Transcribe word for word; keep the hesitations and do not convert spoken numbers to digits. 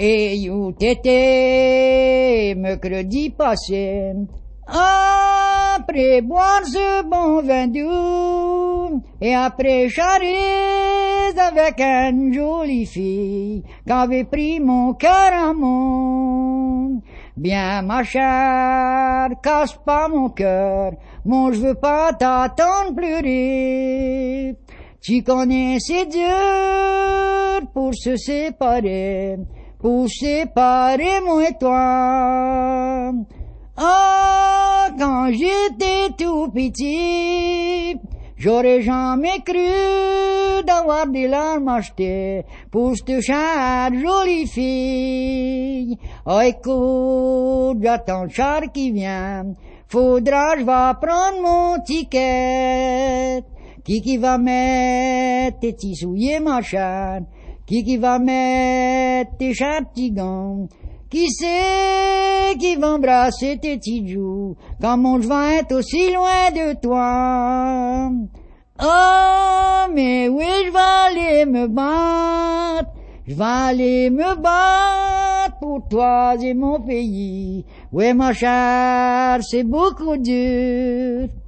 Et you t'étais mercredi passé, après boire ce bon vin doux, et après charrer avec une jolie fille, qu'avait pris mon cœur à mon. Bien ma chère, casse pas mon cœur, moi je veux pas t'attendre pleurer. Tu connais c'est dur pour se séparer, pour séparer moi et toi. Ah, quand j'étais tout petit, j'aurais jamais cru d'avoir des larmes achetées pour cette chère jolie fille. Oh, écoute, j'attends le char qui vient, faudra je vais prendre mon ticket. Qui qui va mettre tes petits souliers, ma chère? Qui qui va mettre tes chers petits gants? Qui c'est qui va embrasser tes petits joues quand mon je vais être aussi loin de toi? Oh, mais oui, je vais aller me battre, je vais aller me battre pour toi et mon pays. Oui, ma chère, c'est beaucoup dur.